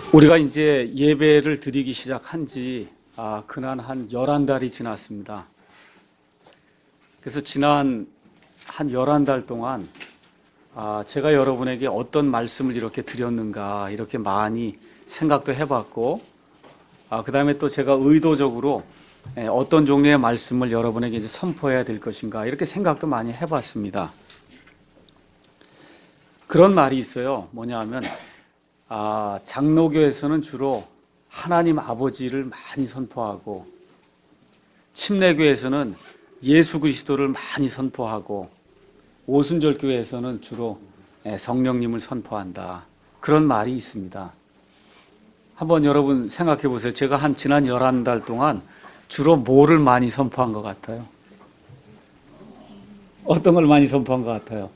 우리가 이제 예배를 드리기 시작한 지 그난 한 11달이 지났습니다. 그래서 지난 한 11달 동안 제가 여러분에게 어떤 말씀을 이렇게 드렸는가 이렇게 많이 생각도 해봤고, 그 다음에 또 제가 의도적으로 어떤 종류의 말씀을 여러분에게 이제 선포해야 될 것인가 이렇게 생각도 많이 해봤습니다. 그런 말이 있어요. 뭐냐 하면 장로교에서는 주로 하나님 아버지를 많이 선포하고, 침례교에서는 예수 그리스도를 많이 선포하고, 오순절교에서는 주로 성령님을 선포한다. 그런 말이 있습니다. 한번 여러분 생각해 보세요. 제가 지난 11달 동안 주로 뭐를 많이 선포한 것 같아요? 어떤 걸 많이 선포한 것 같아요?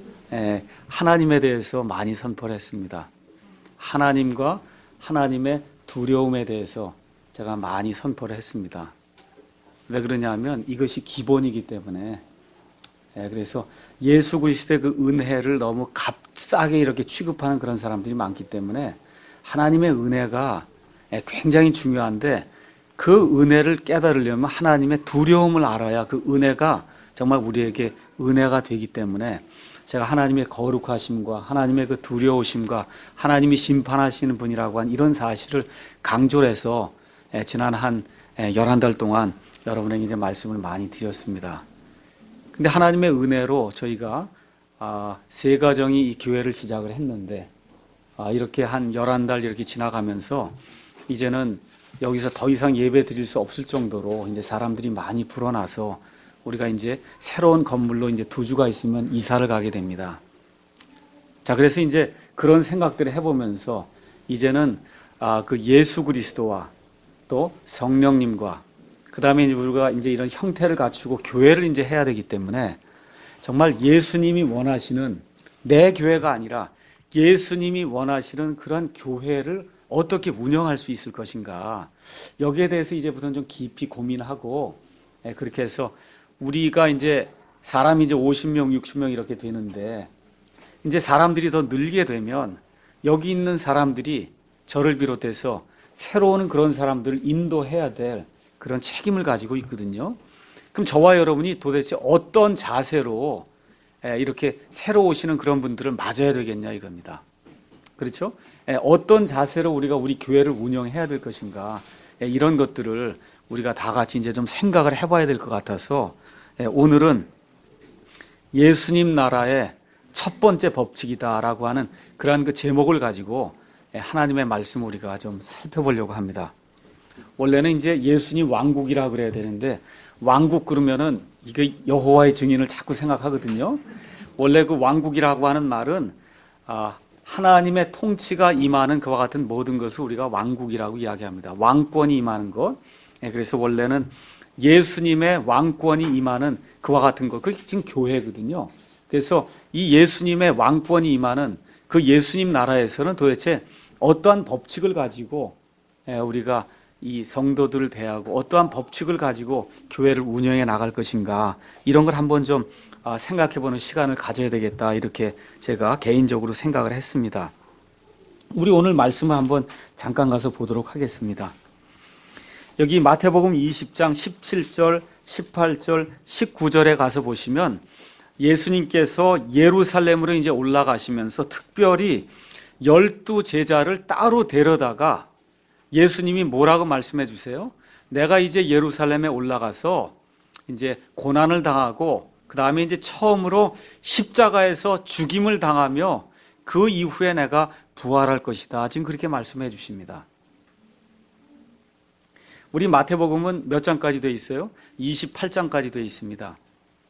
하나님에 대해서 많이 선포를 했습니다. 하나님과 하나님의 두려움에 대해서 제가 많이 선포를 했습니다. 왜 그러냐면 이것이 기본이기 때문에. 그래서 예수 그리스도의 그 은혜를 너무 값싸게 이렇게 취급하는 그런 사람들이 많기 때문에 하나님의 은혜가 굉장히 중요한데, 그 은혜를 깨달으려면 하나님의 두려움을 알아야 그 은혜가 정말 우리에게 은혜가 되기 때문에 제가 하나님의 거룩하심과 하나님의 그 두려우심과 하나님이 심판하시는 분이라고 한 이런 사실을 강조를 해서 지난 한 11달 동안 여러분에게 이제 말씀을 많이 드렸습니다. 근데 하나님의 은혜로 저희가 세 가정이 이 교회를 시작을 했는데, 이렇게 한 11달 이렇게 지나가면서 이제는 여기서 더 이상 예배 드릴 수 없을 정도로 이제 사람들이 많이 불어나서 우리가 이제 새로운 건물로 이제 2주가 있으면 이사를 가게 됩니다. 자, 그래서 이제 그런 생각들을 해보면서 이제는 그 예수 그리스도와 또 성령님과 그 다음에 우리가 이제 이런 형태를 갖추고 교회를 이제 해야 되기 때문에 정말 예수님이 원하시는 내 교회가 아니라 예수님이 원하시는 그런 교회를 어떻게 운영할 수 있을 것인가, 여기에 대해서 이제부터는 좀 깊이 고민하고, 그렇게 해서 우리가 이제 사람이 이제 50명, 60명 이렇게 되는데, 이제 사람들이 더 늘게 되면 여기 있는 사람들이 저를 비롯해서 새로 오는 그런 사람들을 인도해야 될 그런 책임을 가지고 있거든요. 그럼 저와 여러분이 도대체 어떤 자세로 이렇게 새로 오시는 그런 분들을 맞아야 되겠냐 이겁니다. 그렇죠? 어떤 자세로 우리가 우리 교회를 운영해야 될 것인가, 이런 것들을 우리가 다 같이 이제 좀 생각을 해봐야 될 것 같아서 오늘은 예수님 나라의 첫 번째 법칙이다라고 하는 그러한 그 제목을 가지고 하나님의 말씀을 우리가 좀 살펴보려고 합니다. 원래는 이제 예수님 왕국이라 그래야 되는데, 왕국 그러면은 이게 여호와의 증인을 자꾸 생각하거든요. 원래 그 왕국이라고 하는 말은 하나님의 통치가 임하는 그와 같은 모든 것을 우리가 왕국이라고 이야기합니다. 왕권이 임하는 것. 그래서 원래는 예수님의 왕권이 임하는 그와 같은 것, 그게 지금 교회거든요. 그래서 이 예수님의 왕권이 임하는 그 예수님 나라에서는 도대체 어떠한 법칙을 가지고 우리가 이 성도들을 대하고 어떠한 법칙을 가지고 교회를 운영해 나갈 것인가, 이런 걸 한번 좀 생각해보는 시간을 가져야 되겠다, 이렇게 제가 개인적으로 생각을 했습니다. 우리 오늘 말씀을 한번 잠깐 가서 보도록 하겠습니다. 여기 마태복음 20장 17절, 18절, 19절에 가서 보시면 예수님께서 예루살렘으로 이제 올라가시면서 특별히 12 제자를 따로 데려다가 예수님이 뭐라고 말씀해 주세요? 내가 이제 예루살렘에 올라가서 이제 고난을 당하고 그 다음에 이제 처음으로 십자가에서 죽임을 당하며 그 이후에 내가 부활할 것이다. 지금 그렇게 말씀해 주십니다. 우리 마태복음은 몇 장까지 되어 있어요? 28장까지 되어 있습니다.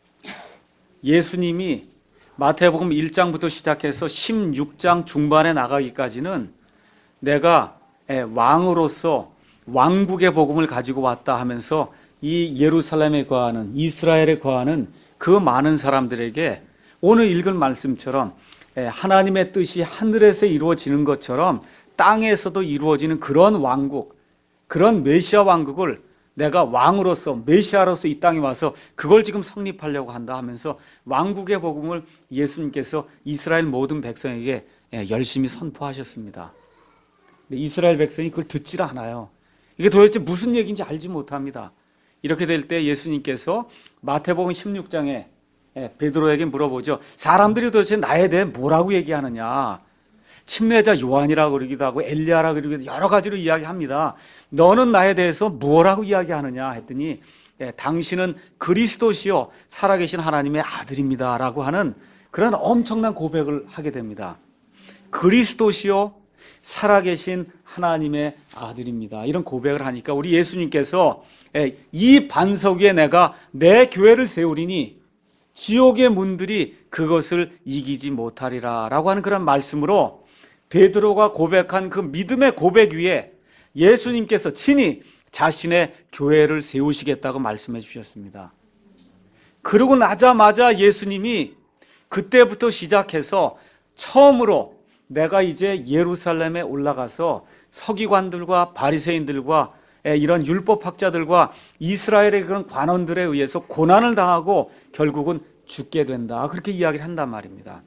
예수님이 마태복음 1장부터 시작해서 16장 중반에 나가기까지는 내가 왕으로서 왕국의 복음을 가지고 왔다 하면서 이 예루살렘에 거하는, 이스라엘에 거하는 그 많은 사람들에게 오늘 읽은 말씀처럼 하나님의 뜻이 하늘에서 이루어지는 것처럼 땅에서도 이루어지는 그런 왕국, 그런 메시아 왕국을 내가 왕으로서, 메시아로서 이 땅에 와서 그걸 지금 성립하려고 한다 하면서 왕국의 복음을 예수님께서 이스라엘 모든 백성에게 열심히 선포하셨습니다. 근데 이스라엘 백성이 그걸 듣질 않아요. 이게 도대체 무슨 얘기인지 알지 못합니다. 이렇게 될 때 예수님께서 마태복음 16장에 베드로에게 물어보죠. 사람들이 도대체 나에 대해 뭐라고 얘기하느냐. 침례자 요한이라고 그러기도 하고 엘리야라고 그러기도 하고 여러 가지로 이야기합니다. 너는 나에 대해서 뭐라고 이야기하느냐 했더니 당신은 그리스도시요 살아계신 하나님의 아들입니다 라고 하는 그런 엄청난 고백을 하게 됩니다. 그리스도시요 살아계신 하나님의 아들입니다. 이런 고백을 하니까 우리 예수님께서 이 반석 위에 내가 내 교회를 세우리니 지옥의 문들이 그것을 이기지 못하리라 라고 하는 그런 말씀으로 베드로가 고백한 그 믿음의 고백 위에 예수님께서 친히 자신의 교회를 세우시겠다고 말씀해 주셨습니다. 그러고 나자마자 예수님이 그때부터 시작해서 처음으로 내가 이제 예루살렘에 올라가서 서기관들과 바리새인들과 이런 율법학자들과 이스라엘의 그런 관원들에 의해서 고난을 당하고 결국은 죽게 된다. 그렇게 이야기를 한단 말입니다.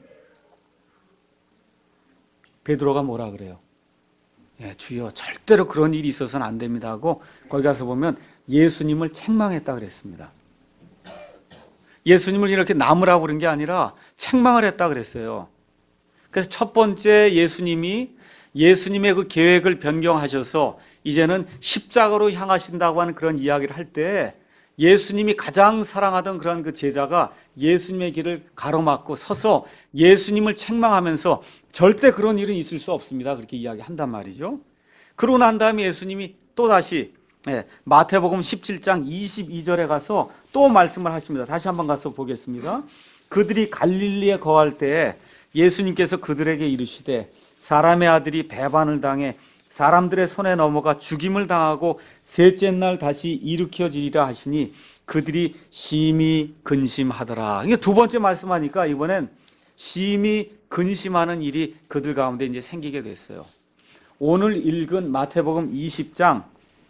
베드로가 뭐라 그래요? 주여 절대로 그런 일이 있어서는 안 됩니다 하고 거기 가서 보면 예수님을 책망했다 그랬습니다. 예수님을 이렇게 나무라고 그런 게 아니라 책망을 했다 그랬어요. 그래서 첫 번째 예수님의 그 계획을 변경하셔서 이제는 십자가로 향하신다고 하는 그런 이야기를 할 때 예수님이 가장 사랑하던 그런 그 제자가 예수님의 길을 가로막고 서서 예수님을 책망하면서 절대 그런 일은 있을 수 없습니다. 그렇게 이야기한단 말이죠. 그러고 난 다음에 예수님이 또 다시 마태복음 17장 22절에 가서 또 말씀을 하십니다. 다시 한번 가서 보겠습니다. 그들이 갈릴리에 거할 때 예수님께서 그들에게 이르시되 사람의 아들이 배반을 당해 사람들의 손에 넘어가 죽임을 당하고 셋째 날 다시 일으켜지리라 하시니 그들이 심히 근심하더라. 이게 두 번째 말씀하니까 이번엔 심히 근심하는 일이 그들 가운데 이제 생기게 됐어요. 오늘 읽은 마태복음 20장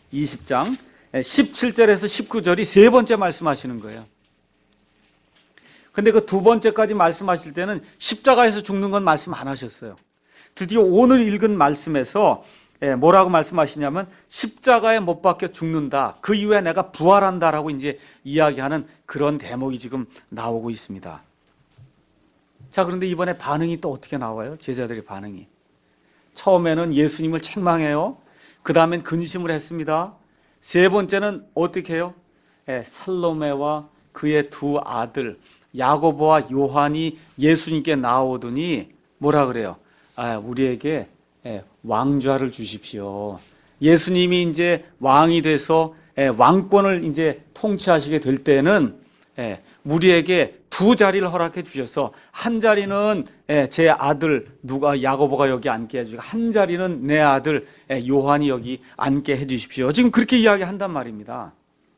17절에서 19절이 세 번째 말씀하시는 거예요. 근데 그 두 번째까지 말씀하실 때는 십자가에서 죽는 건 말씀 안 하셨어요. 드디어 오늘 읽은 말씀에서 뭐라고 말씀하시냐면 십자가에 못 박혀 죽는다. 그 이후에 내가 부활한다라고 이제 이야기하는 그런 대목이 지금 나오고 있습니다. 자, 그런데 이번에 반응이 또 어떻게 나와요? 제자들의 반응이. 처음에는 예수님을 책망해요. 그 다음엔 근심을 했습니다. 세 번째는 어떻게 해요? 살로메와 그의 두 아들 야고보와 요한이 예수님께 나오더니 뭐라 그래요? 우리에게 왕좌를 주십시오. 예수님이 이제 왕이 돼서 왕권을 이제 통치하시게 될 때는 우리에게 두 자리를 허락해 주셔서 한 자리는 제 아들 야고보가 여기 앉게 해주시고 한 자리는 내 아들 요한이 여기 앉게 해 주십시오. 지금 그렇게 이야기한단 말입니다.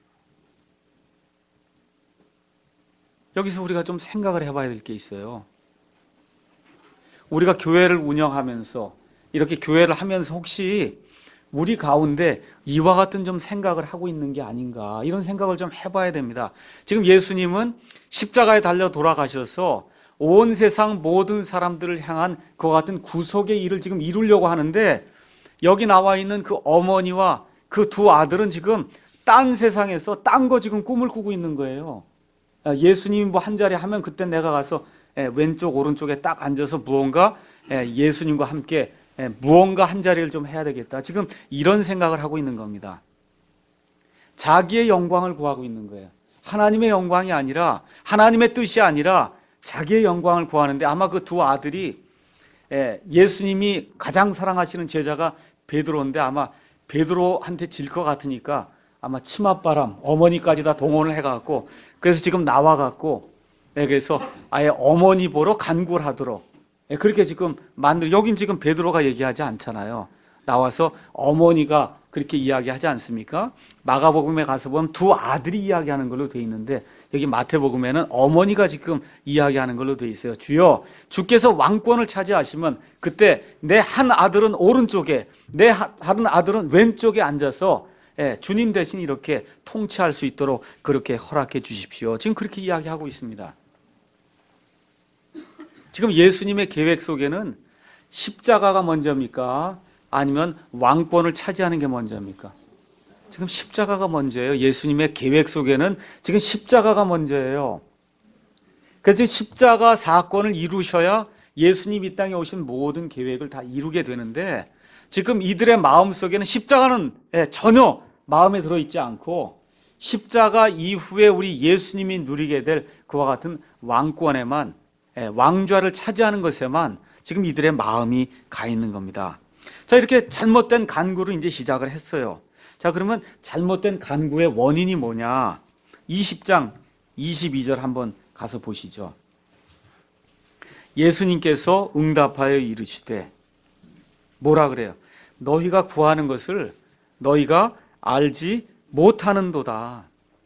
여기서 우리가 좀 생각을 해봐야 될 게 있어요. 우리가 교회를 운영하면서 이렇게 교회를 하면서 혹시 우리 가운데 이와 같은 좀 생각을 하고 있는 게 아닌가 이런 생각을 좀 해봐야 됩니다. 지금 예수님은 십자가에 달려 돌아가셔서 온 세상 모든 사람들을 향한 그와 같은 구속의 일을 지금 이루려고 하는데 여기 나와 있는 그 어머니와 그 두 아들은 지금 딴 세상에서 딴 거 지금 꿈을 꾸고 있는 거예요. 예수님이 뭐 한 자리 하면 그때 내가 가서 왼쪽 오른쪽에 딱 앉아서 무언가 예수님과 함께 무언가 한 자리를 좀 해야 되겠다. 지금 이런 생각을 하고 있는 겁니다. 자기의 영광을 구하고 있는 거예요. 하나님의 영광이 아니라 하나님의 뜻이 아니라 자기의 영광을 구하는데 아마 그 두 아들이 예수님이 가장 사랑하시는 제자가 베드로인데 아마 베드로한테 질 것 같으니까 아마 치맛바람 어머니까지 다 동원을 해갖고 그래서 지금 나와갖고 그래서 아예 어머니 보러 간구를 하도록 그렇게 지금 여긴 지금 베드로가 얘기하지 않잖아요. 나와서 어머니가 그렇게 이야기하지 않습니까? 마가복음에 가서 보면 두 아들이 이야기하는 걸로 돼 있는데 여기 마태복음에는 어머니가 지금 이야기하는 걸로 돼 있어요. 주여, 주께서 왕권을 차지하시면 그때 내 한 아들은 오른쪽에 내 다른 아들은 왼쪽에 앉아서 주님 대신 이렇게 통치할 수 있도록 그렇게 허락해 주십시오. 지금 그렇게 이야기하고 있습니다. 지금 예수님의 계획 속에는 십자가가 먼저입니까? 아니면 왕권을 차지하는 게 먼저입니까? 지금 십자가가 먼저예요. 예수님의 계획 속에는 지금 십자가가 먼저예요. 그래서 십자가 사건을 이루셔야 예수님 이 땅에 오신 모든 계획을 다 이루게 되는데, 지금 이들의 마음속에는 십자가는 전혀 마음에 들어있지 않고, 십자가 이후에 우리 예수님이 누리게 될 그와 같은 왕권에만, 왕좌를 차지하는 것에만 지금 이들의 마음이 가 있는 겁니다. 자, 이렇게 잘못된 간구를 이제 시작을 했어요. 자, 그러면 잘못된 간구의 원인이 뭐냐? 20장 22절 한번 가서 보시죠. 예수님께서 응답하여 이르시되, 뭐라 그래요? 너희가 구하는 것을 너희가 알지 못하는도다.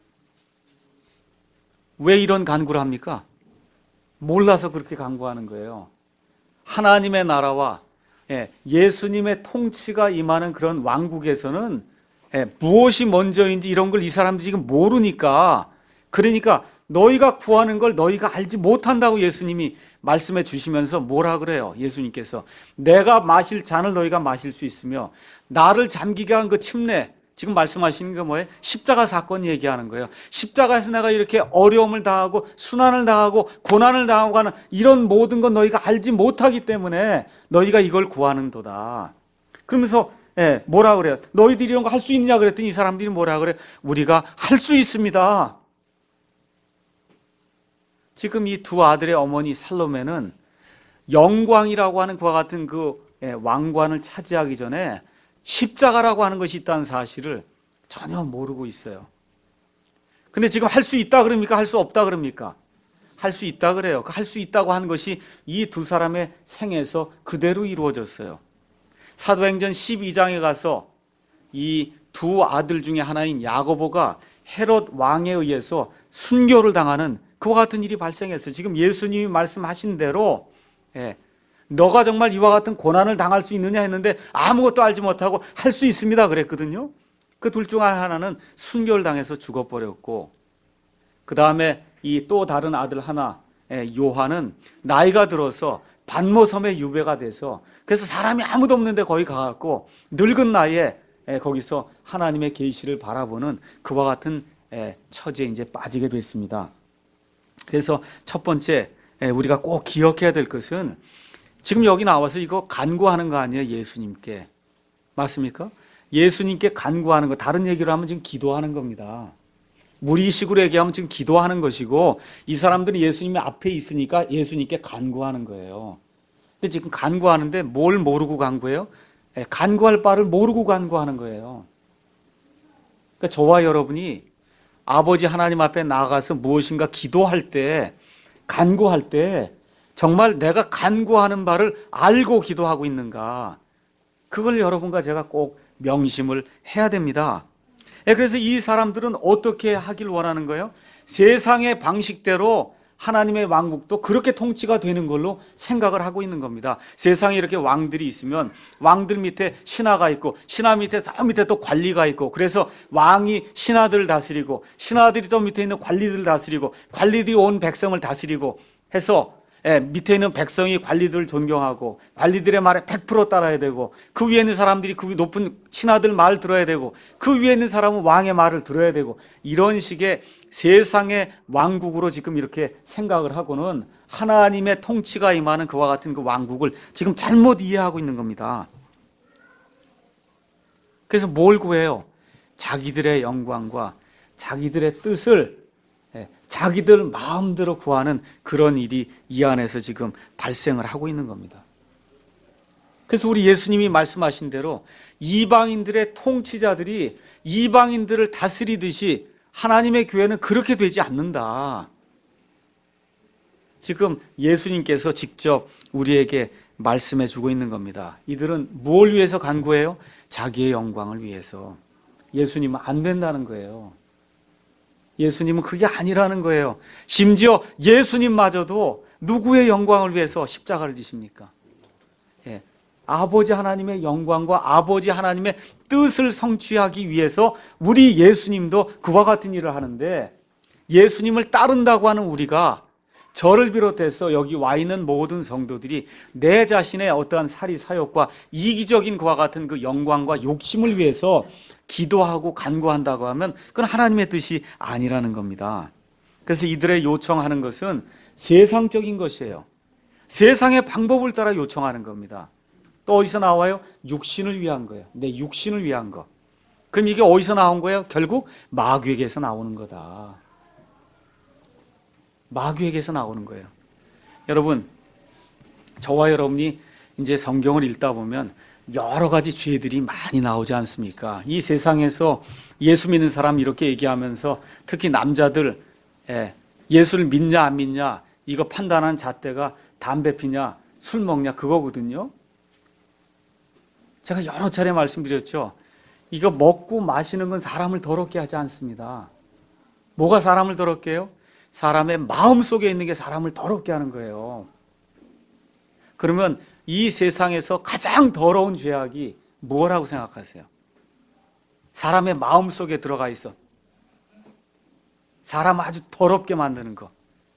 왜 이런 간구를 합니까? 몰라서 그렇게 간구하는 거예요. 하나님의 나라와 예수님의 통치가 임하는 그런 왕국에서는 무엇이 먼저인지 이런 걸 이 사람들이 지금 모르니까, 그러니까 너희가 구하는 걸 너희가 알지 못한다고 예수님이 말씀해 주시면서 뭐라 그래요? 예수님께서 내가 마실 잔을 너희가 마실 수 있으며 나를 잠기게 한 그 침례, 지금 말씀하시는 게 뭐예요? 십자가 사건 얘기하는 거예요. 십자가에서 내가 이렇게 어려움을 당하고 순환을 당하고 고난을 당하고 하는 이런 모든 건 너희가 알지 못하기 때문에 너희가 이걸 구하는도다. 그러면서 뭐라 그래요? 너희들이 이런 거 할 수 있느냐 그랬더니 이 사람들이 뭐라 그래요? 우리가 할 수 있습니다. 지금 이 두 아들의 어머니 살로메는 영광이라고 하는 그와 같은 그 왕관을 차지하기 전에 십자가라고 하는 것이 있다는 사실을 전혀 모르고 있어요. 근데 지금 할 수 있다 그럽니까? 할 수 없다 그럽니까? 할 수 있다 그래요. 할 수 있다고 하는 것이 이 두 사람의 생에서 그대로 이루어졌어요. 사도행전 12장에 가서 이 두 아들 중에 하나인 야고보가 헤롯 왕에 의해서 순교를 당하는 그와 같은 일이 발생했어요. 지금 예수님이 말씀하신 대로 너가 정말 이와 같은 고난을 당할 수 있느냐 했는데 아무것도 알지 못하고 할 수 있습니다 그랬거든요. 그 둘 중 하나는 순교를 당해서 죽어버렸고, 그 다음에 이 또 다른 아들 하나 요한은 나이가 들어서 반모섬의 유배가 돼서, 그래서 사람이 아무도 없는데 거기 가갖고 늙은 나이에 거기서 하나님의 계시를 바라보는 그와 같은 처지에 이제 빠지게 됐습니다. 그래서 첫 번째 우리가 꼭 기억해야 될 것은, 지금 여기 나와서 이거 간구하는 거 아니에요? 예수님께. 맞습니까? 예수님께 간구하는 거, 다른 얘기로 하면 지금 기도하는 겁니다. 무리식으로 얘기하면 지금 기도하는 것이고, 이 사람들은 예수님의 앞에 있으니까 예수님께 간구하는 거예요. 근데 지금 간구하는데 뭘 모르고 간구해요? 간구할 바를 모르고 간구하는 거예요. 그러니까 저와 여러분이 아버지 하나님 앞에 나가서 무엇인가 기도할 때, 간구할 때 정말 내가 간구하는 바를 알고 기도하고 있는가, 그걸 여러분과 제가 꼭 명심을 해야 됩니다. 그래서 이 사람들은 어떻게 하길 원하는 거예요? 세상의 방식대로 하나님의 왕국도 그렇게 통치가 되는 걸로 생각을 하고 있는 겁니다. 세상에 이렇게 왕들이 있으면 왕들 밑에 신하가 있고, 신하 밑에 저 밑에 또 관리가 있고, 그래서 왕이 신하들을 다스리고, 신하들이 또 밑에 있는 관리들을 다스리고, 관리들이 온 백성을 다스리고 해서 밑에 있는 백성이 관리들을 존경하고, 관리들의 말에 100% 따라야 되고, 그 위에 있는 사람들이 그 높은 신하들 말 들어야 되고, 그 위에 있는 사람은 왕의 말을 들어야 되고, 이런 식의 세상의 왕국으로 지금 이렇게 생각을 하고는 하나님의 통치가 임하는 그와 같은 그 왕국을 지금 잘못 이해하고 있는 겁니다. 그래서 뭘 구해요? 자기들의 영광과 자기들의 뜻을 자기들 마음대로 구하는 그런 일이 이 안에서 지금 발생을 하고 있는 겁니다. 그래서 우리 예수님이 말씀하신 대로 이방인들의 통치자들이 이방인들을 다스리듯이 하나님의 교회는 그렇게 되지 않는다. 지금 예수님께서 직접 우리에게 말씀해 주고 있는 겁니다. 이들은 뭘 위해서 간구해요? 자기의 영광을 위해서. 예수님은 안 된다는 거예요. 예수님은 그게 아니라는 거예요. 심지어 예수님마저도 누구의 영광을 위해서 십자가를 지십니까? 아버지 하나님의 영광과 아버지 하나님의 뜻을 성취하기 위해서 우리 예수님도 그와 같은 일을 하는데, 예수님을 따른다고 하는 우리가 저를 비롯해서 여기 와 있는 모든 성도들이 내 자신의 어떠한 사리 사욕과 이기적인 그와 같은 그 영광과 욕심을 위해서 기도하고 간구한다고 하면 그건 하나님의 뜻이 아니라는 겁니다. 그래서 이들의 요청하는 것은 세상적인 것이에요. 세상의 방법을 따라 요청하는 겁니다. 또 어디서 나와요? 육신을 위한 거예요. 내 육신을 위한 거. 그럼 이게 어디서 나온 거예요? 결국 마귀에게서 나오는 거다. 마귀에게서 나오는 거예요. 여러분, 저와 여러분이 이제 성경을 읽다 보면 여러 가지 죄들이 많이 나오지 않습니까? 이 세상에서 예수 믿는 사람 이렇게 얘기하면서 특히 남자들 예수를 믿냐 안 믿냐 이거 판단하는 잣대가 담배 피냐 술 먹냐 그거거든요. 제가 여러 차례 말씀드렸죠. 이거 먹고 마시는 건 사람을 더럽게 하지 않습니다. 뭐가 사람을 더럽게 해요? 사람의 마음 속에 있는 게 사람을 더럽게 하는 거예요. 그러면 이 세상에서 가장 더러운 죄악이 뭐라고 생각하세요? 사람의 마음 속에 들어가 있어. 사람 아주 더럽게 만드는 거.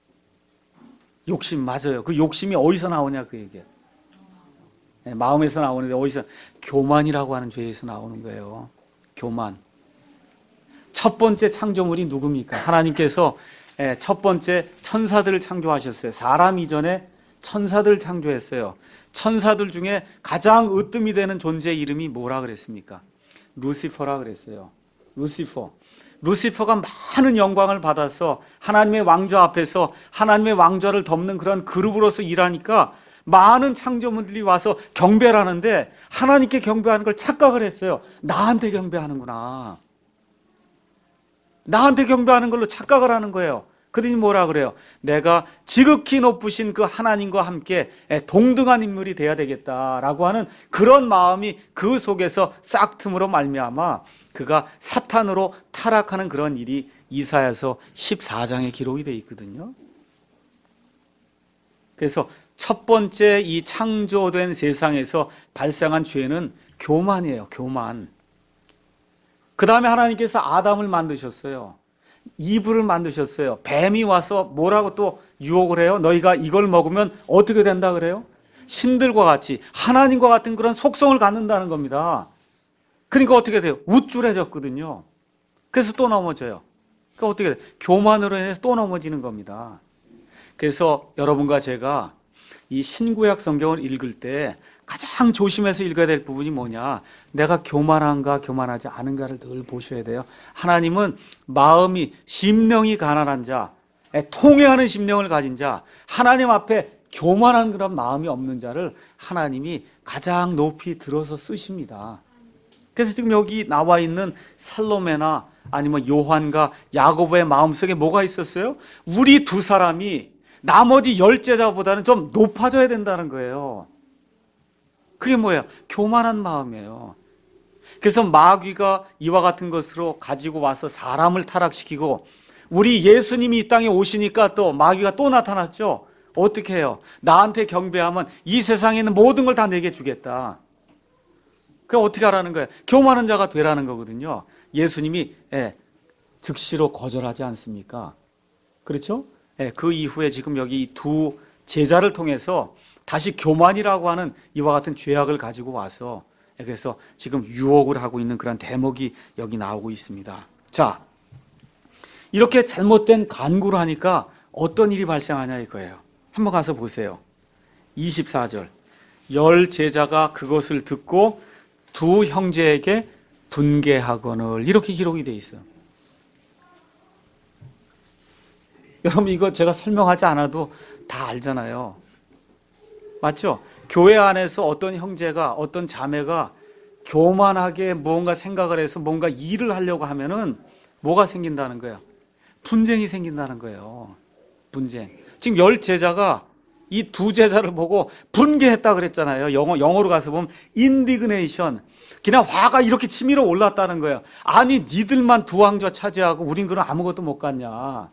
욕심 맞아요. 그 욕심이 어디서 나오냐 그 얘기예요. 마음에서 나오는데 어디서? 교만이라고 하는 죄에서 나오는 거예요. 교만. 첫 번째 창조물이 누굽니까? 하나님께서 첫 번째 천사들을 창조하셨어요. 사람 이전에 천사들을 창조했어요. 천사들 중에 가장 으뜸이 되는 존재의 이름이 뭐라 그랬습니까? 루시퍼라 그랬어요. 루시퍼가 많은 영광을 받아서 하나님의 왕좌 앞에서 하나님의 왕좌를 덮는 그런 그룹으로서 일하니까 많은 창조물들이 와서 경배를 하는데 하나님께 경배하는 걸 착각을 했어요. 나한테 경배하는구나. 나한테 경배하는 걸로 착각을 하는 거예요. 그러니 뭐라 그래요? 내가 지극히 높으신 그 하나님과 함께 동등한 인물이 돼야 되겠다라고 하는 그런 마음이 그 속에서 싹틈으로 말미암아 그가 사탄으로 타락하는 그런 일이 이사야서 14장에 기록이 되어 있거든요. 그래서 첫 번째 이 창조된 세상에서 발생한 죄는 교만이에요. 교만. 그 다음에 하나님께서 아담을 만드셨어요. 이브를 만드셨어요. 뱀이 와서 뭐라고 또 유혹을 해요? 너희가 이걸 먹으면 어떻게 된다 그래요? 신들과 같이 하나님과 같은 그런 속성을 갖는다는 겁니다. 그러니까 어떻게 돼요? 우쭐해졌거든요. 그래서 또 넘어져요. 그러니까 어떻게 돼요? 교만으로 인해서 또 넘어지는 겁니다. 그래서 여러분과 제가 이 신구약 성경을 읽을 때 가장 조심해서 읽어야 될 부분이 뭐냐? 내가 교만한가 교만하지 않은가를 늘 보셔야 돼요. 하나님은 마음이 심령이 가난한 자, 통회하는 심령을 가진 자, 하나님 앞에 교만한 그런 마음이 없는 자를 하나님이 가장 높이 들어서 쓰십니다. 그래서 지금 여기 나와 있는 살로메나 아니면 요한과 야고보의 마음속에 뭐가 있었어요? 우리 두 사람이 나머지 10제자보다는 좀 높아져야 된다는 거예요. 그게 뭐예요? 교만한 마음이에요. 그래서 마귀가 이와 같은 것으로 가지고 와서 사람을 타락시키고 우리 예수님이 이 땅에 오시니까 또 마귀가 또 나타났죠. 어떻게 해요? 나한테 경배하면 이 세상에 있는 모든 걸 다 내게 주겠다. 그럼 어떻게 하라는 거예요? 교만한 자가 되라는 거거든요. 예수님이 즉시로 거절하지 않습니까? 그렇죠? 그 이후에 지금 여기 두 제자를 통해서 다시 교만이라고 하는 이와 같은 죄악을 가지고 와서 그래서 지금 유혹을 하고 있는 그런 대목이 여기 나오고 있습니다. 자, 이렇게 잘못된 간구를 하니까 어떤 일이 발생하냐 이거예요. 한번 가서 보세요. 24절. 10 제자가 그것을 듣고 두 형제에게 분개하거늘 이렇게 기록이 되어 있어요. 여러분 이거 제가 설명하지 않아도 다 알잖아요. 맞죠? 교회 안에서 어떤 형제가 어떤 자매가 교만하게 뭔가 생각을 해서 뭔가 일을 하려고 하면은 뭐가 생긴다는 거예요? 분쟁이 생긴다는 거예요. 분쟁. 지금 10 제자가 이 두 제자를 보고 분개했다 그랬잖아요. 영어로 가서 보면 indignation. 그냥 화가 이렇게 치밀어 올랐다는 거예요. 아니 니들만 두 왕좌 차지하고 우린 그럼 아무것도 못 갔냐.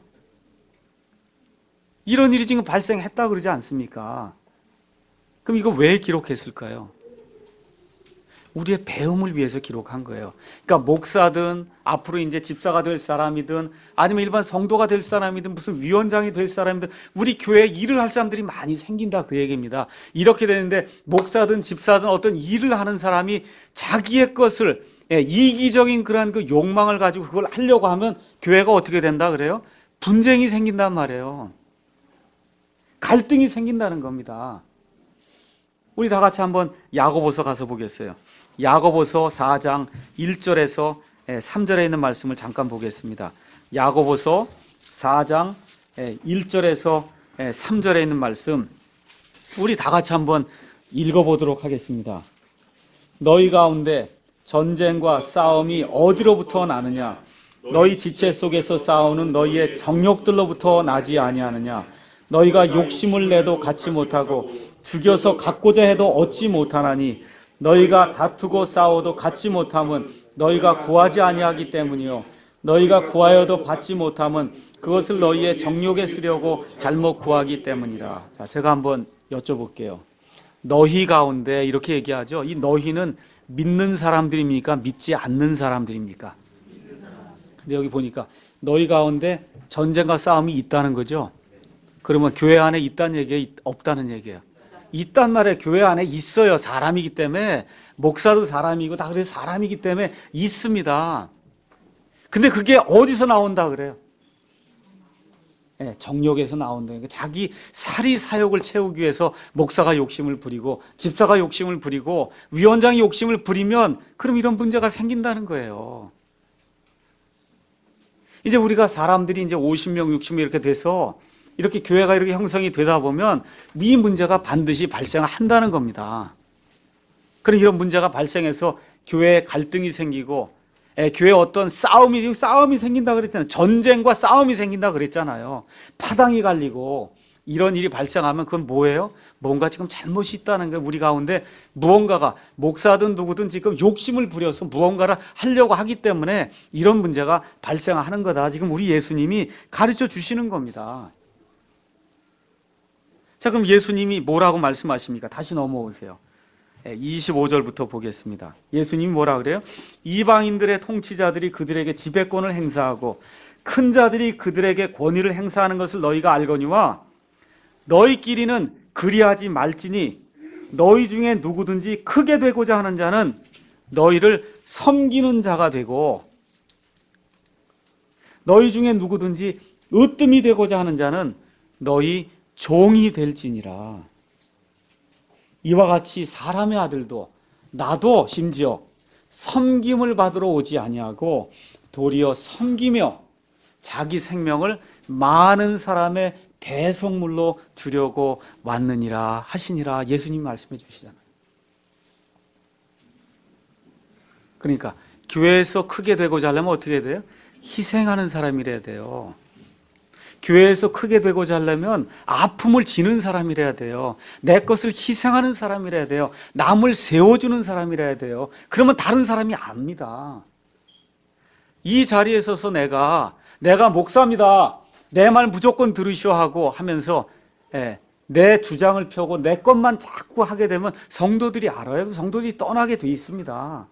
이런 일이 지금 발생했다 그러지 않습니까? 그럼 이거 왜 기록했을까요? 우리의 배움을 위해서 기록한 거예요. 그러니까 목사든 앞으로 이제 집사가 될 사람이든 아니면 일반 성도가 될 사람이든 무슨 위원장이 될 사람이든 우리 교회에 일을 할 사람들이 많이 생긴다 그 얘기입니다. 이렇게 되는데 목사든 집사든 어떤 일을 하는 사람이 자기의 것을 이기적인 그러한 그 욕망을 가지고 그걸 하려고 하면 교회가 어떻게 된다 그래요? 분쟁이 생긴단 말이에요. 갈등이 생긴다는 겁니다. 우리 다 같이 한번 야고보서 가서 보겠어요. 야고보서 4장 1절에서 3절에 있는 말씀을 잠깐 보겠습니다. 야고보서 4장 1절에서 3절에 있는 말씀 우리 다 같이 한번 읽어보도록 하겠습니다. 너희 가운데 전쟁과 싸움이 어디로부터 나느냐? 너희 지체 속에서 싸우는 너희의 정욕들로부터 나지 아니하느냐? 너희가 욕심을 내도 갖지 못하고 죽여서 갖고자 해도 얻지 못하나니 너희가 다투고 싸워도 갖지 못함은 너희가 구하지 아니하기 때문이요 너희가 구하여도 받지 못함은 그것을 너희의 정욕에 쓰려고 잘못 구하기 때문이라. 자, 제가 한번 여쭤볼게요. 너희 가운데 이렇게 얘기하죠. 이 너희는 믿는 사람들입니까? 믿지 않는 사람들입니까? 근데 여기 보니까 너희 가운데 전쟁과 싸움이 있다는 거죠. 그러면 교회 안에 있다는 얘기예요? 없다는 얘기예요? 있단 말이에요. 교회 안에 있어요. 사람이기 때문에. 목사도 사람이고 다 그래서 사람이기 때문에 있습니다. 근데 그게 어디서 나온다 그래요? 정욕에서 나온다. 자기 사리 사욕을 채우기 위해서 목사가 욕심을 부리고 집사가 욕심을 부리고 위원장이 욕심을 부리면 그럼 이런 문제가 생긴다는 거예요. 이제 우리가 사람들이 이제 50명, 60명 이렇게 돼서 이렇게 교회가 이렇게 형성이 되다 보면 이 문제가 반드시 발생한다는 겁니다. 그런 이런 문제가 발생해서 교회에 갈등이 생기고 교회에 어떤 싸움이 생긴다 그랬잖아요. 전쟁과 싸움이 생긴다 그랬잖아요. 파당이 갈리고 이런 일이 발생하면 그건 뭐예요? 뭔가 지금 잘못이 있다는 거예요. 우리 가운데 무언가가 목사든 누구든 지금 욕심을 부려서 무언가를 하려고 하기 때문에 이런 문제가 발생하는 거다. 지금 우리 예수님이 가르쳐 주시는 겁니다. 자, 그럼 예수님이 뭐라고 말씀하십니까? 다시 넘어오세요. 25절부터 보겠습니다. 예수님이 뭐라 그래요? 이방인들의 통치자들이 그들에게 지배권을 행사하고 큰 자들이 그들에게 권위를 행사하는 것을 너희가 알거니와 너희끼리는 그리하지 말지니 너희 중에 누구든지 크게 되고자 하는 자는 너희를 섬기는 자가 되고 너희 중에 누구든지 으뜸이 되고자 하는 자는 너희 종이 될지니라. 이와 같이 사람의 아들도 나도 심지어 섬김을 받으러 오지 아니하고 도리어 섬기며 자기 생명을 많은 사람의 대속물로 주려고 왔느니라 하시니라. 예수님 말씀해 주시잖아요. 그러니까 교회에서 크게 되고자 하려면 어떻게 돼요? 희생하는 사람이래야 돼요. 교회에서 크게 되고자 하려면 아픔을 지는 사람이래야 돼요. 내 것을 희생하는 사람이래야 돼요. 남을 세워주는 사람이래야 돼요. 그러면 다른 사람이 압니다. 이 자리에 서서 내가 목사입니다. 내 말 무조건 들으시오 하고 하면서 내 주장을 펴고 내 것만 자꾸 하게 되면 성도들이 알아요. 성도들이 떠나게 돼 있습니다.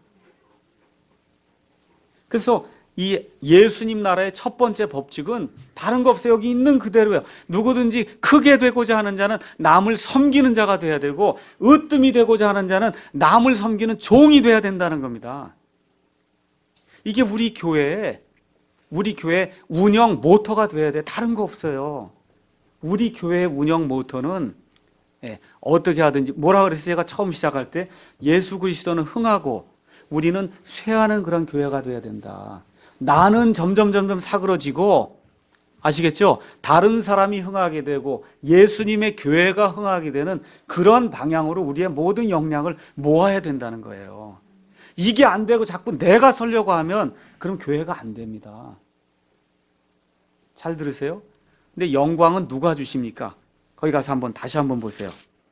그래서 이 예수님 나라의 첫 번째 법칙은 다른 거 없어요. 여기 있는 그대로예요. 누구든지 크게 되고자 하는 자는 남을 섬기는 자가 돼야 되고 으뜸이 되고자 하는 자는 남을 섬기는 종이 돼야 된다는 겁니다. 이게 우리 교회 운영 모토가 돼야 돼. 다른 거 없어요. 우리 교회의 운영 모토는 어떻게 하든지 뭐라 그랬어요? 제가 처음 시작할 때 예수 그리스도는 흥하고 우리는 쇠하는 그런 교회가 돼야 된다. 나는 점점 사그러지고 아시겠죠? 다른 사람이 흥하게 되고 예수님의 교회가 흥하게 되는 그런 방향으로 우리의 모든 역량을 모아야 된다는 거예요. 이게 안 되고 자꾸 내가 서려고 하면 그럼 교회가 안 됩니다. 잘 들으세요? 근데 영광은 누가 주십니까? 거기 가서 다시 한번 보세요.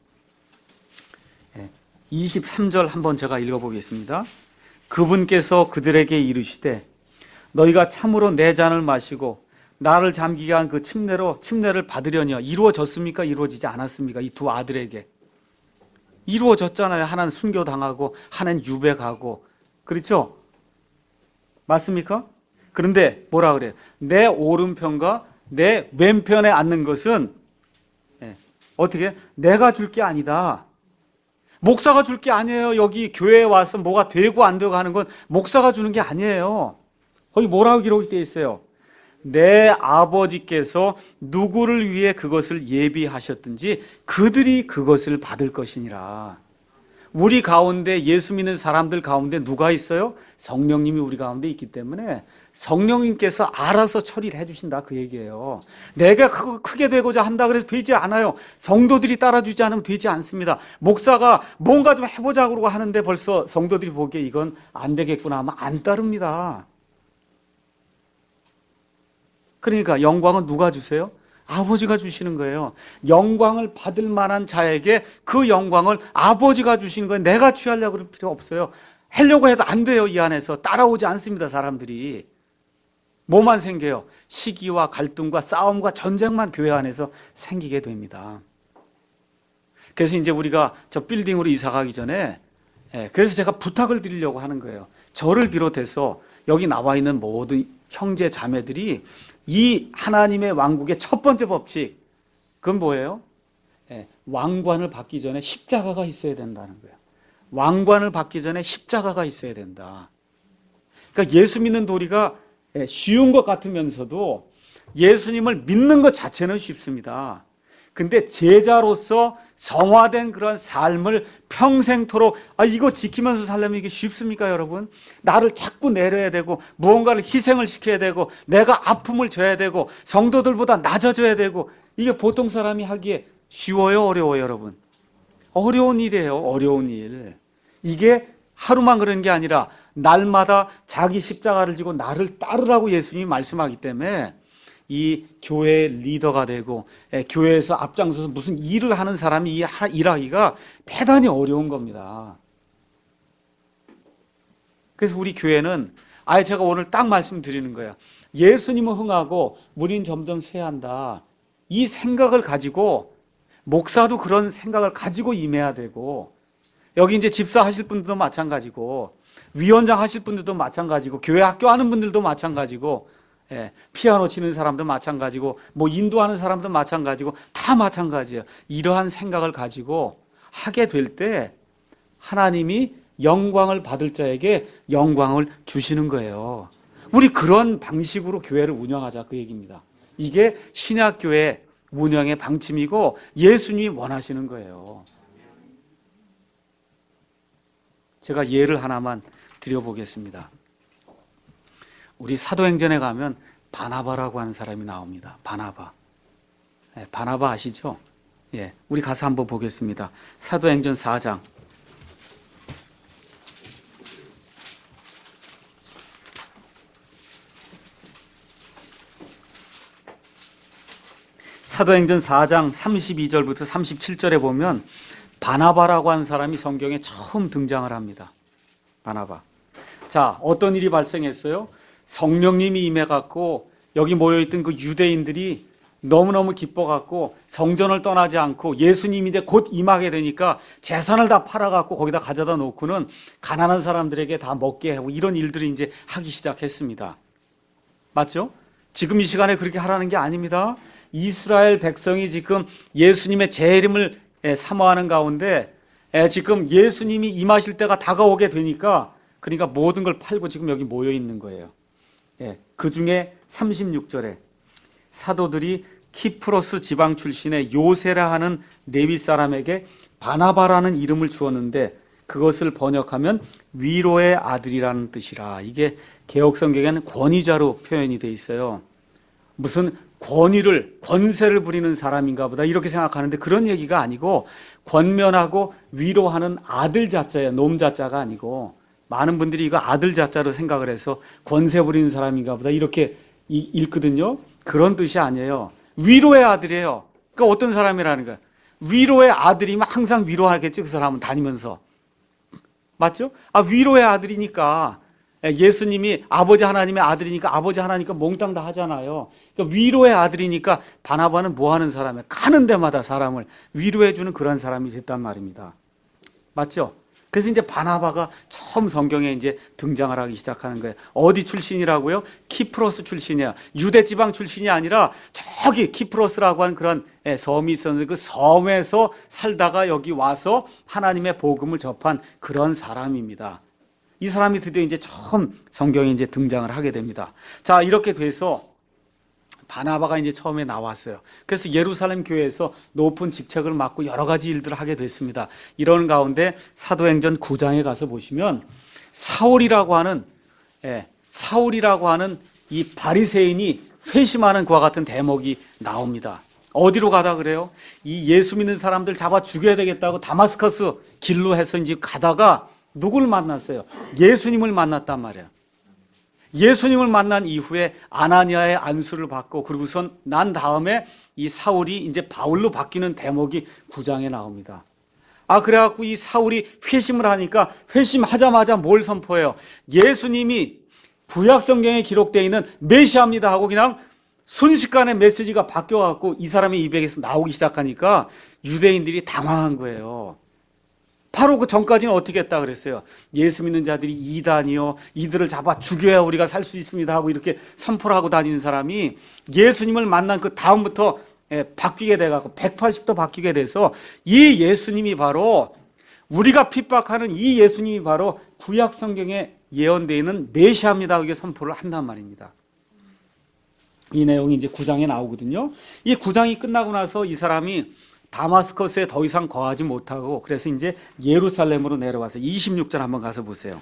23절 한번 제가 읽어보겠습니다. 그분께서 그들에게 이르시되 너희가 참으로 내 잔을 마시고 나를 잠기게 한 그 침례를 받으려니와 이루어졌습니까? 이루어지지 않았습니까? 이 두 아들에게. 이루어졌잖아요. 하나는 순교당하고 하나는 유배가고. 그렇죠? 맞습니까? 그런데 뭐라 그래요? 내 오른편과 내 왼편에 앉는 것은 어떻게? 내가 줄 게 아니다. 목사가 줄 게 아니에요. 여기 교회에 와서 뭐가 되고 안 되고 하는 건 목사가 주는 게 아니에요. 거기 뭐라고 기록이 되어 있어요? 내 아버지께서 누구를 위해 그것을 예비하셨든지 그들이 그것을 받을 것이니라. 우리 가운데 예수 믿는 사람들 가운데 누가 있어요? 성령님이 우리 가운데 있기 때문에 성령님께서 알아서 처리를 해주신다 그 얘기예요. 내가 크게 되고자 한다 그래서 되지 않아요. 성도들이 따라주지 않으면 되지 않습니다. 목사가 뭔가 좀 해보자고 그러고 하는데 벌써 성도들이 보기에 이건 안 되겠구나 하면 안 따릅니다. 그러니까 영광은 누가 주세요? 아버지가 주시는 거예요. 영광을 받을 만한 자에게 그 영광을 아버지가 주신 거예요. 내가 취하려고 그럴 필요 없어요. 하려고 해도 안 돼요. 이 안에서 따라오지 않습니다. 사람들이. 뭐만 생겨요? 시기와 갈등과 싸움과 전쟁만 교회 안에서 생기게 됩니다. 그래서 이제 우리가 저 빌딩으로 이사 가기 전에 그래서 제가 부탁을 드리려고 하는 거예요. 저를 비롯해서 여기 나와 있는 모든 형제 자매들이 이 하나님의 왕국의 첫 번째 법칙, 그건 뭐예요? 왕관을 받기 전에 십자가가 있어야 된다는 거예요. 왕관을 받기 전에 십자가가 있어야 된다. 그러니까 예수 믿는 도리가 쉬운 것 같으면서도 예수님을 믿는 것 자체는 쉽습니다. 근데 제자로서 성화된 그런 삶을 평생토록 이거 지키면서 살려면 이게 쉽습니까 여러분? 나를 자꾸 내려야 되고 무언가를 희생을 시켜야 되고 내가 아픔을 져야 되고 성도들보다 낮아져야 되고 이게 보통 사람이 하기에 쉬워요 어려워요 여러분? 어려운 일이에요. 어려운 일. 이게 하루만 그런 게 아니라 날마다 자기 십자가를 지고 나를 따르라고 예수님이 말씀하기 때문에 이 교회의 리더가 되고 교회에서 앞장서서 무슨 일을 하는 사람이 일하기가 대단히 어려운 겁니다. 그래서 우리 교회는 제가 오늘 딱 말씀드리는 거예요. 예수님은 흥하고 우린 점점 쇠한다. 이 생각을 가지고 목사도 그런 생각을 가지고 임해야 되고 여기 이제 집사 하실 분들도 마찬가지고 위원장 하실 분들도 마찬가지고 교회 학교 하는 분들도 마찬가지고 피아노 치는 사람도 마찬가지고 뭐 인도하는 사람도 마찬가지고 다 마찬가지예요. 이러한 생각을 가지고 하게 될 때 하나님이 영광을 받을 자에게 영광을 주시는 거예요. 우리 그런 방식으로 교회를 운영하자 그 얘기입니다. 이게 신약교회 운영의 방침이고 예수님이 원하시는 거예요. 제가 예를 하나만 드려보겠습니다. 우리 사도행전에 가면 바나바라고 하는 사람이 나옵니다. 바나바. 바나바 아시죠? 우리 가서 한번 보겠습니다. 사도행전 4장. 사도행전 4장 32절부터 37절에 보면 바나바라고 하는 사람이 성경에 처음 등장을 합니다. 바나바. 자, 어떤 일이 발생했어요? 성령님이 임해갖고 여기 모여있던 그 유대인들이 너무너무 기뻐갖고 성전을 떠나지 않고 예수님이 이제 곧 임하게 되니까 재산을 다 팔아갖고 거기다 가져다 놓고는 가난한 사람들에게 다 먹게 하고 이런 일들을 이제 하기 시작했습니다. 맞죠? 지금 이 시간에 그렇게 하라는 게 아닙니다. 이스라엘 백성이 지금 예수님의 재림을 사모하는 가운데 지금 예수님이 임하실 때가 다가오게 되니까 그러니까 모든 걸 팔고 지금 여기 모여 있는 거예요. 그 중에 36절에 사도들이 키프로스 지방 출신의 요세라 하는 레위 사람에게 바나바라는 이름을 주었는데 그것을 번역하면 위로의 아들이라는 뜻이라. 이게 개역 성경에는 권위자로 표현이 돼 있어요. 무슨 권세를 부리는 사람인가 보다 이렇게 생각하는데 그런 얘기가 아니고 권면하고 위로하는 아들 자자예요. 놈 자자가 아니고 많은 분들이 이거 아들 자자로 생각을 해서 권세 부리는 사람인가 보다 이렇게 읽거든요. 그런 뜻이 아니에요. 위로의 아들이에요. 그러니까 어떤 사람이라는 거예요. 위로의 아들이면 항상 위로하겠죠. 그 사람은 다니면서. 맞죠? 위로의 아들이니까 예수님이 아버지 하나님의 아들이니까 아버지 하나니까 몽땅 다 하잖아요. 그러니까 위로의 아들이니까 바나바는 뭐 하는 사람이에요? 가는 데마다 사람을 위로해 주는 그런 사람이 됐단 말입니다. 맞죠? 그래서 이제 바나바가 처음 성경에 이제 등장을 하기 시작하는 거예요. 어디 출신이라고요? 키프로스 출신이야. 유대 지방 출신이 아니라 저기 키프로스라고 하는 그런 섬이 있었는데 그 섬에서 살다가 여기 와서 하나님의 복음을 접한 그런 사람입니다. 이 사람이 드디어 이제 처음 성경에 이제 등장을 하게 됩니다. 자, 이렇게 돼서 바나바가 이제 처음에 나왔어요. 그래서 예루살렘 교회에서 높은 직책을 맡고 여러 가지 일들을 하게 됐습니다. 이런 가운데 사도행전 9장에 가서 보시면 사울이라고 하는 이 바리새인이 회심하는 그와 같은 대목이 나옵니다. 어디로 가다 그래요? 이 예수 믿는 사람들 잡아 죽여야 되겠다고 다마스커스 길로 해서 이제 가다가 누구를 만났어요? 예수님을 만났단 말이에요. 예수님을 만난 이후에 아나니아의 안수를 받고 그러고선 난 다음에 이 사울이 이제 바울로 바뀌는 대목이 9장에 나옵니다. 그래갖고 이 사울이 회심을 하니까 회심하자마자 뭘 선포해요? 예수님이 구약 성경에 기록되어 있는 메시아입니다 하고 그냥 순식간에 메시지가 바뀌어갖고 이 사람의 입에서 나오기 시작하니까 유대인들이 당황한 거예요. 바로 그 전까지는 어떻게 했다 그랬어요? 예수 믿는 자들이 이단이요, 이들을 잡아 죽여야 우리가 살 수 있습니다 하고 이렇게 선포를 하고 다니는 사람이 예수님을 만난 그 다음부터 바뀌게 돼갖고 180도 바뀌게 돼서 이 예수님이 바로 우리가 핍박하는 이 예수님이 바로 구약 성경에 예언되어 있는 메시아입니다 하고 선포를 한단 말입니다. 이 내용이 이제 9장에 나오거든요. 이 9장이 끝나고 나서 이 사람이 다마스커스에 더 이상 거하지 못하고 그래서 이제 예루살렘으로 내려와서 26절 한번 가서 보세요.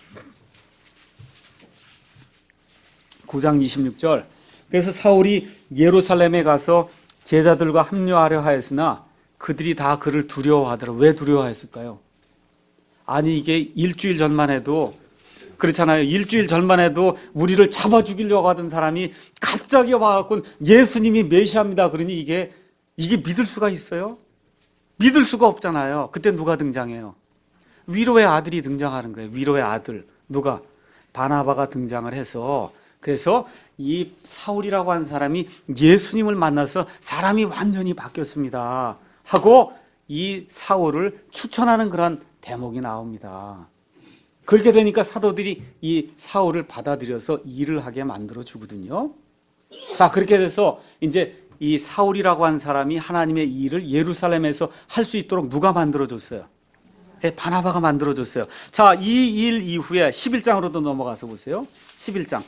9장 26절. 그래서 사울이 예루살렘에 가서 제자들과 합류하려 하였으나 그들이 다 그를 두려워하더라. 왜 두려워했을까요? 아니 이게 일주일 전만 해도 그렇잖아요. 일주일 전만 해도 우리를 잡아 죽이려고 하던 사람이 갑자기 와갖고 예수님이 메시아입니다. 그러니 이게 믿을 수가 있어요? 믿을 수가 없잖아요. 그때 누가 등장해요? 위로의 아들이 등장하는 거예요. 위로의 아들. 누가? 바나바가 등장을 해서 그래서 이 사울이라고 하는 사람이 예수님을 만나서 사람이 완전히 바뀌었습니다 하고 이 사울을 추천하는 그런 대목이 나옵니다. 그렇게 되니까 사도들이 이 사울을 받아들여서 일을 하게 만들어 주거든요. 자, 그렇게 돼서 이제 이 사울이라고 하는 사람이 하나님의 일을 예루살렘에서 할 수 있도록 누가 만들어줬어요? 바나바가 만들어줬어요. 자, 이 일 이후에 11장으로도 넘어가서 보세요. 11장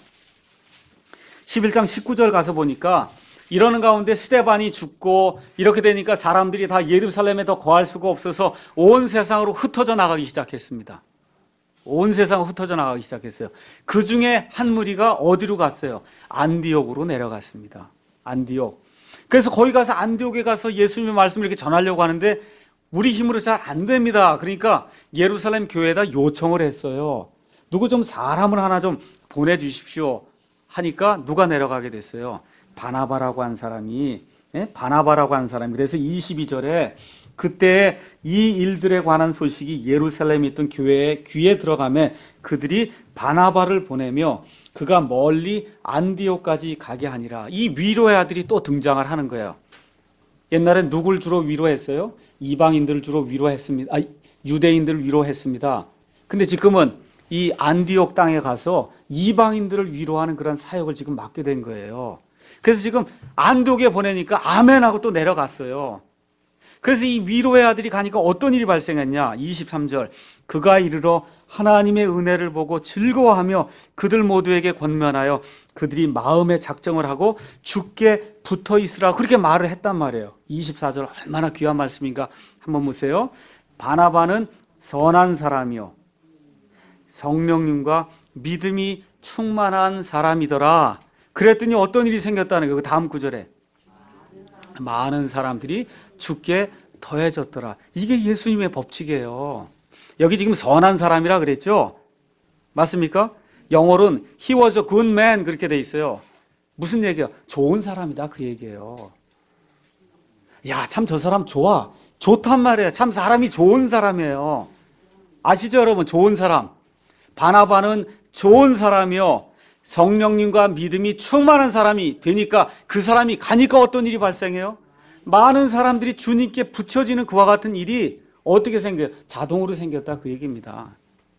19절 가서 보니까 이러는 가운데 스데반이 죽고 이렇게 되니까 사람들이 다 예루살렘에 더 거할 수가 없어서 온 세상으로 흩어져 나가기 시작했습니다. 온 세상으로 흩어져 나가기 시작했어요. 그 중에 한 무리가 어디로 갔어요? 안디옥으로 내려갔습니다. 안디옥. 그래서 거기 가서 안디옥에 가서 예수님의 말씀을 이렇게 전하려고 하는데 우리 힘으로 잘 안 됩니다. 그러니까 예루살렘 교회에다 요청을 했어요. 누구 좀 사람을 하나 좀 보내주십시오 하니까 누가 내려가게 됐어요? 바나바라고 한 사람이. 바나바라고 한 사람이. 그래서 22절에 그때 이 일들에 관한 소식이 예루살렘에 있던 교회의 귀에 들어가며 그들이 바나바를 보내며 그가 멀리 안디옥까지 가게 하니라. 이 위로의 아들이 또 등장을 하는 거예요. 옛날엔 누굴 주로 위로했어요? 이방인들을 주로 위로했습니다. 유대인들을 위로했습니다. 근데 지금은 이 안디옥 땅에 가서 이방인들을 위로하는 그런 사역을 지금 맡게 된 거예요. 그래서 지금 안디옥에 보내니까 아멘하고 또 내려갔어요. 그래서 이 위로의 아들이 가니까 어떤 일이 발생했냐? 23절. 그가 이르러 하나님의 은혜를 보고 즐거워하며 그들 모두에게 권면하여 그들이 마음의 작정을 하고 주께 붙어 있으라 그렇게 말을 했단 말이에요. 24절 얼마나 귀한 말씀인가 한번 보세요. 바나바는 선한 사람이요 성령님과 믿음이 충만한 사람이더라. 그랬더니 어떤 일이 생겼다는 거예요. 그 다음 구절에 많은 사람들이 주께 더해졌더라. 이게 예수님의 법칙이에요. 여기 지금 선한 사람이라 그랬죠? 맞습니까? 영어로는 he was a good man 그렇게 돼 있어요. 무슨 얘기야? 좋은 사람이다 그 얘기예요. 야, 참 저 사람 좋아. 좋단 말이에요. 참 사람이 좋은 사람이에요. 아시죠 여러분? 좋은 사람. 바나바는 좋은 사람이요 성령님과 믿음이 충만한 사람이 되니까 그 사람이 가니까 어떤 일이 발생해요? 많은 사람들이 주님께 붙여지는 그와 같은 일이 어떻게 생겨요? 자동으로 생겼다 그 얘기입니다.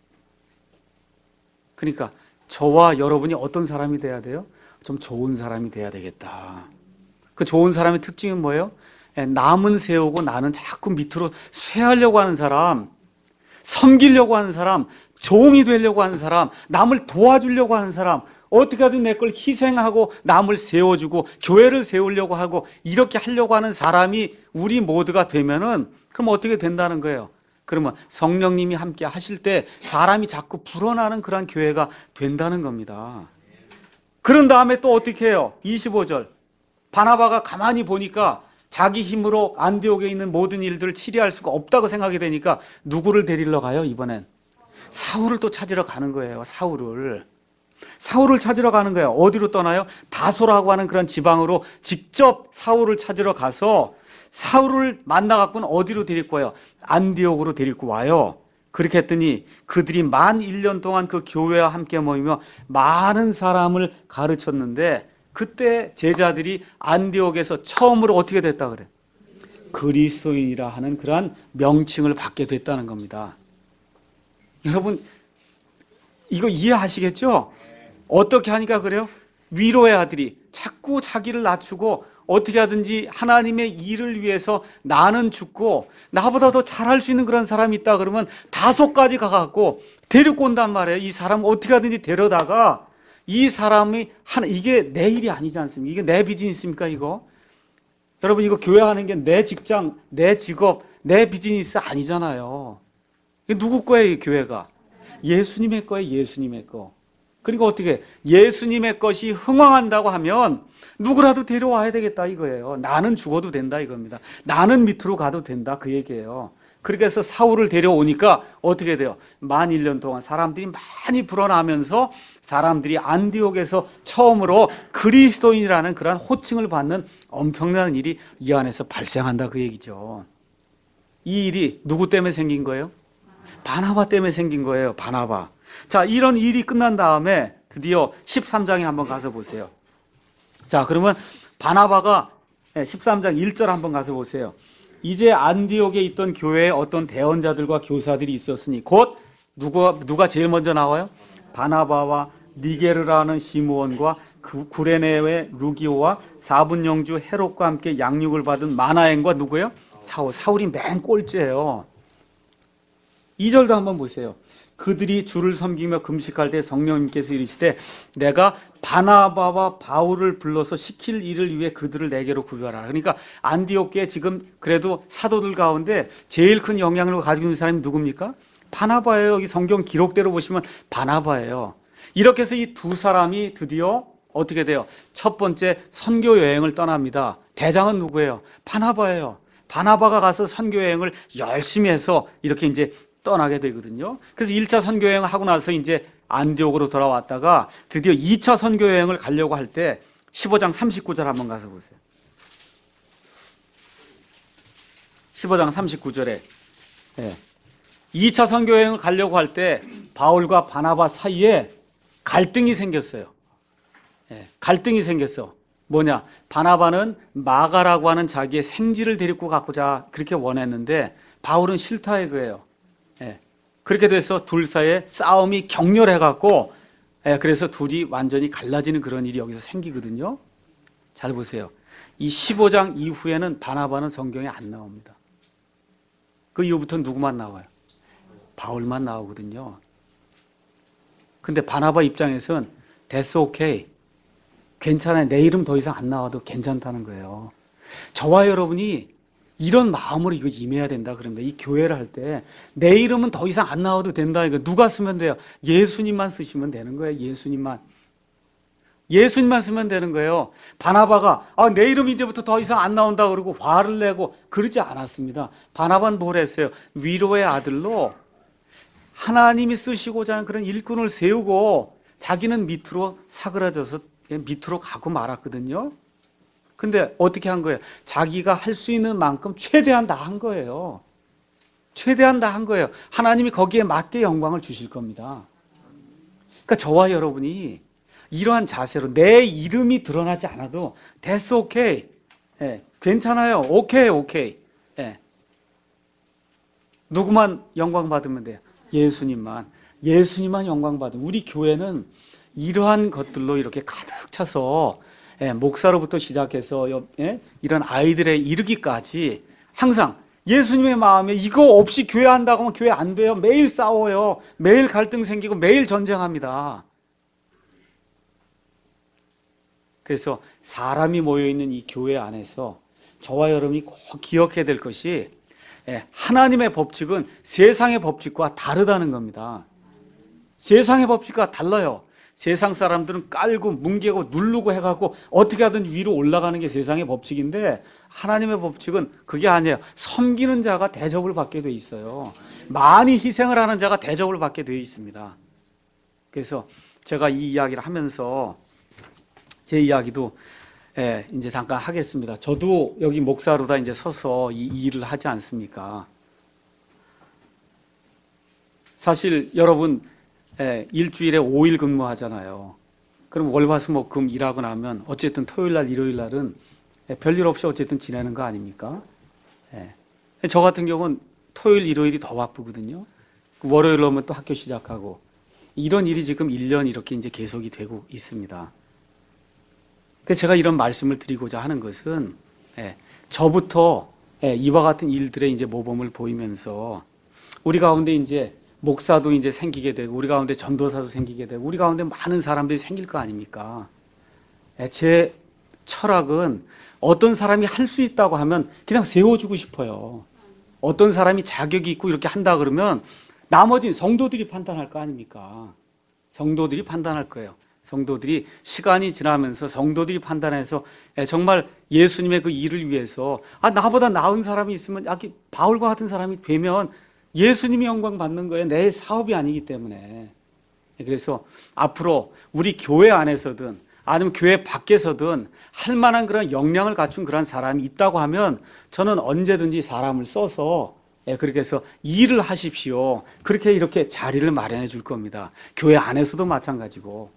그러니까 저와 여러분이 어떤 사람이 돼야 돼요? 좀 좋은 사람이 돼야 되겠다. 그 좋은 사람의 특징은 뭐예요? 남은 세우고 나는 자꾸 밑으로 쇠하려고 하는 사람, 섬기려고 하는 사람, 종이 되려고 하는 사람, 남을 도와주려고 하는 사람, 어떻게 하든 내 걸 희생하고 남을 세워주고 교회를 세우려고 하고 이렇게 하려고 하는 사람이 우리 모두가 되면은 그럼 어떻게 된다는 거예요? 그러면 성령님이 함께 하실 때 사람이 자꾸 불어나는 그런 교회가 된다는 겁니다. 그런 다음에 또 어떻게 해요? 25절. 바나바가 가만히 보니까 자기 힘으로 안디옥에 있는 모든 일들을 치리할 수가 없다고 생각이 되니까 누구를 데리러 가요? 이번엔 사울을 또 찾으러 가는 거예요. 사울을 찾으러 가는 거예요. 어디로 떠나요? 다소라고 하는 그런 지방으로 직접 사울을 찾으러 가서 사울을 만나갖고는 어디로 데리고 와요? 안디옥으로 데리고 와요. 그렇게 했더니 그들이 만 1년 동안 그 교회와 함께 모이며 많은 사람을 가르쳤는데 그때 제자들이 안디옥에서 처음으로 어떻게 됐다 그래? 그리스도인이라 하는 그러한 명칭을 받게 됐다는 겁니다. 여러분 이거 이해하시겠죠? 어떻게 하니까 그래요? 위로의 아들이 자꾸 자기를 낮추고 어떻게 하든지 하나님의 일을 위해서 나는 죽고 나보다 더 잘할 수 있는 그런 사람이 있다 그러면 다소까지 가갖고 데리고 온단 말이에요. 이 사람을 어떻게 하든지 데려다가 이 사람이 이게 내 일이 아니지 않습니까? 이게 내 비즈니스입니까 이거? 여러분 이거 교회 하는 게 내 직장, 내 직업, 내 비즈니스 아니잖아요. 이게 누구 거예요 이 교회가? 예수님의 거예요. 예수님의 거. 그리고 어떻게 예수님의 것이 흥왕한다고 하면 누구라도 데려와야 되겠다 이거예요. 나는 죽어도 된다 이겁니다. 나는 밑으로 가도 된다 그 얘기예요. 그렇게 해서 사울을 데려오니까 어떻게 돼요? 만 1년 동안 사람들이 많이 불어나면서 사람들이 안디옥에서 처음으로 그리스도인이라는 그런 호칭을 받는 엄청난 일이 이 안에서 발생한다 그 얘기죠. 이 일이 누구 때문에 생긴 거예요? 바나바 때문에 생긴 거예요. 바나바. 자, 이런 일이 끝난 다음에 드디어 13장에 한번 가서 보세요. 자, 그러면 바나바가 13장 1절 한번 가서 보세요. 이제 안디옥에 있던 교회에 어떤 대언자들과 교사들이 있었으니 곧 누가 제일 먼저 나와요? 바나바와 니게르라는 시므온과 구레네의 루기오와 사분영주 헤롯과 함께 양육을 받은 마나엔과 누구예요? 사울이 맨 꼴찌예요. 2절도 한번 보세요. 그들이 주를 섬기며 금식할 때 성령님께서 이르시되 내가 바나바와 바울을 불러서 시킬 일을 위해 그들을 내게로 구별하라. 그러니까 안디옥에 지금 그래도 사도들 가운데 제일 큰 영향력을 가지고 있는 사람이 누굽니까? 바나바예요. 여기 성경 기록대로 보시면 바나바예요. 이렇게 해서 이 두 사람이 드디어 어떻게 돼요? 첫 번째 선교 여행을 떠납니다. 대장은 누구예요? 바나바예요. 바나바가 가서 선교 여행을 열심히 해서 이렇게 이제 떠나게 되거든요. 그래서 1차 선교 여행을 하고 나서 이제 안디옥으로 돌아왔다가 드디어 2차 선교 여행을 가려고 할 때 15장 39절 한번 가서 보세요. 15장 39절에 2차 선교 여행을 가려고 할 때 바울과 바나바 사이에 갈등이 생겼어요. 갈등이 생겼어. 뭐냐? 바나바는 마가라고 하는 자기의 생지를 데리고 가고자 그렇게 원했는데 바울은 싫다 이거예요. 그렇게 돼서 둘 사이에 싸움이 격렬해갖고 그래서 둘이 완전히 갈라지는 그런 일이 여기서 생기거든요. 잘 보세요. 이 15장 이후에는 바나바는 성경에 안 나옵니다. 그 이후부터는 누구만 나와요? 바울만 나오거든요. 근데 바나바 입장에서는 That's okay. 괜찮아요. 내 이름 더 이상 안 나와도 괜찮다는 거예요. 저와 여러분이 이런 마음으로 이거 임해야 된다 그럽니다. 이 교회를 할 때 내 이름은 더 이상 안 나와도 된다. 이거 누가 쓰면 돼요? 예수님만 쓰시면 되는 거예요. 예수님만 쓰면 되는 거예요. 바나바가 내 이름 이제부터 더 이상 안 나온다 그러고 화를 내고 그러지 않았습니다. 바나바는 뭘 했어요? 위로의 아들로 하나님이 쓰시고자 하는 그런 일꾼을 세우고 자기는 밑으로 사그라져서 밑으로 가고 말았거든요. 근데 어떻게 한 거예요? 자기가 할 수 있는 만큼 최대한 다 한 거예요. 최대한 다 한 거예요. 하나님이 거기에 맞게 영광을 주실 겁니다. 그러니까 저와 여러분이 이러한 자세로 내 이름이 드러나지 않아도 That's okay. 괜찮아요. 오케이. 누구만 영광 받으면 돼요? 예수님만 영광 받으면. 우리 교회는 이러한 것들로 이렇게 가득 차서 목사로부터 시작해서 이런 아이들에 이르기까지 항상 예수님의 마음에 이거 없이 교회 한다고 하면 교회 안 돼요. 매일 싸워요. 매일 갈등 생기고 매일 전쟁합니다. 그래서 사람이 모여있는 이 교회 안에서 저와 여러분이 꼭 기억해야 될 것이 하나님의 법칙은 세상의 법칙과 다르다는 겁니다. 세상의 법칙과 달라요. 세상 사람들은 깔고 뭉개고 누르고 해갖고 어떻게 하든 위로 올라가는 게 세상의 법칙인데 하나님의 법칙은 그게 아니에요. 섬기는 자가 대접을 받게 돼 있어요. 많이 희생을 하는 자가 대접을 받게 돼 있습니다. 그래서 제가 이 이야기를 하면서 제 이야기도 이제 잠깐 하겠습니다. 저도 여기 목사로다 이제 서서 이 일을 하지 않습니까? 사실 여러분 일주일에 5일 근무하잖아요. 그럼 월화수목금 일하고 나면 어쨌든 토요일날 일요일날은 별일 없이 어쨌든 지내는 거 아닙니까? 저 같은 경우는 토요일 일요일이 더 바쁘거든요. 월요일 오면 또 학교 시작하고 이런 일이 지금 1년 이렇게 이제 계속이 되고 있습니다. 그래서 제가 이런 말씀을 드리고자 하는 것은 저부터 이와 같은 일들의 이제 모범을 보이면서 우리 가운데 이제 목사도 이제 생기게 되고 우리 가운데 전도사도 생기게 되고 우리 가운데 많은 사람들이 생길 거 아닙니까? 제 철학은 어떤 사람이 할 수 있다고 하면 그냥 세워주고 싶어요. 어떤 사람이 자격이 있고 이렇게 한다 그러면 나머지 성도들이 판단할 거 아닙니까? 성도들이 판단할 거예요. 성도들이 시간이 지나면서 성도들이 판단해서 정말 예수님의 그 일을 위해서 나보다 나은 사람이 있으면 바울과 같은 사람이 되면 예수님이 영광 받는 거예요. 내 사업이 아니기 때문에. 그래서 앞으로 우리 교회 안에서든 아니면 교회 밖에서든 할 만한 그런 역량을 갖춘 그런 사람이 있다고 하면 저는 언제든지 사람을 써서 그렇게 해서 일을 하십시오. 그렇게 이렇게 자리를 마련해 줄 겁니다. 교회 안에서도 마찬가지고.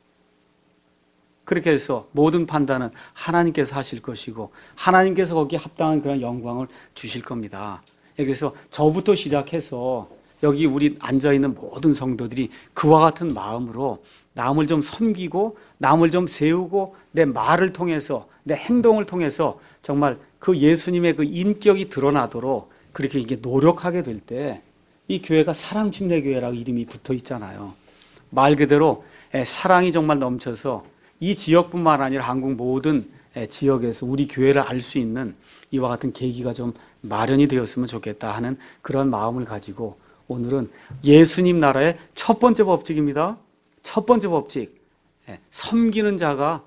그렇게 해서 모든 판단은 하나님께서 하실 것이고 하나님께서 거기에 합당한 그런 영광을 주실 겁니다. 그래서 저부터 시작해서 여기 우리 앉아있는 모든 성도들이 그와 같은 마음으로 남을 좀 섬기고 남을 좀 세우고 내 말을 통해서 내 행동을 통해서 정말 그 예수님의 그 인격이 드러나도록 그렇게 이게 노력하게 될 때 이 교회가 사랑침례교회라고 이름이 붙어 있잖아요. 말 그대로 사랑이 정말 넘쳐서 이 지역뿐만 아니라 한국 모든 지역에서 우리 교회를 알 수 있는 이와 같은 계기가 좀 마련이 되었으면 좋겠다 하는 그런 마음을 가지고 오늘은 예수님 나라의 첫 번째 법칙입니다. 첫 번째 법칙, 섬기는 자가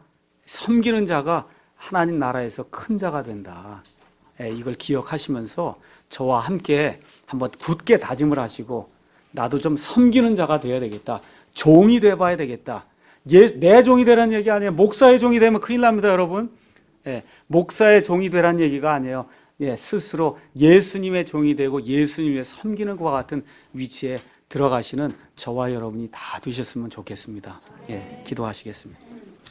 하나님 나라에서 큰 자가 된다. 이걸 기억하시면서 저와 함께 한번 굳게 다짐을 하시고 나도 좀 섬기는 자가 되어야 되겠다. 종이 돼봐야 되겠다. 내 종이 되라는 얘기 아니에요. 목사의 종이 되면 큰일 납니다, 여러분. 목사의 종이 되라는 얘기가 아니에요. 스스로 예수님의 종이 되고 예수님의 섬기는 것과 같은 위치에 들어가시는 저와 여러분이 다 되셨으면 좋겠습니다. 기도하시겠습니다.